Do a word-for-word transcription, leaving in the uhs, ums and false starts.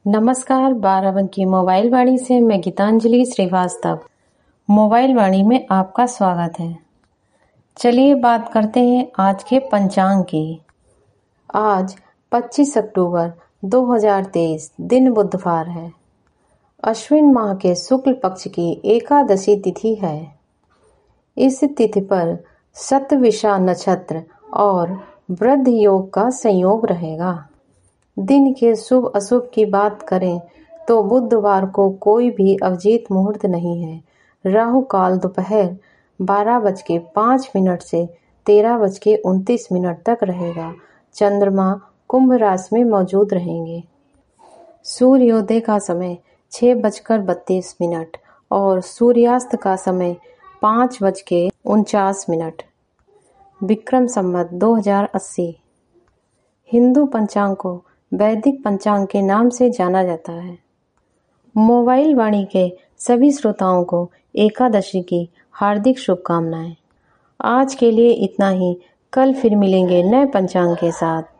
नमस्कार, बाराबंकी मोबाइल वाणी से मैं गीतांजलि श्रीवास्तव। मोबाइल वाणी में आपका स्वागत है। चलिए बात करते हैं आज के पंचांग की। आज पच्चीस अक्टूबर दो हज़ार तेईस, दिन बुधवार है। अश्विन माह के शुक्ल पक्ष की एकादशी तिथि है। इस तिथि पर शतविषा नक्षत्र और वृद्ध योग का संयोग रहेगा। दिन के शुभ अशुभ की बात करें तो बुधवार को कोई भी अभिजीत मुहूर्त नहीं है। राहु काल दोपहर बारह बज के पाँच मिनट से तेरह बज के उनतीस मिनट तक रहेगा। चंद्रमा कुंभ राशि में मौजूद रहेंगे। सूर्योदय का समय छह बजकर बत्तीस मिनट और सूर्यास्त का समय पाँच बज के उनचास मिनट। विक्रम संवत दो हज़ार अस्सी। हिंदू पंचांग को वैदिक पंचांग के नाम से जाना जाता है। मोबाइल वाणी के सभी श्रोताओं को एकादशी की हार्दिक शुभकामनाएं। आज के लिए इतना ही। कल फिर मिलेंगे नए पंचांग के साथ।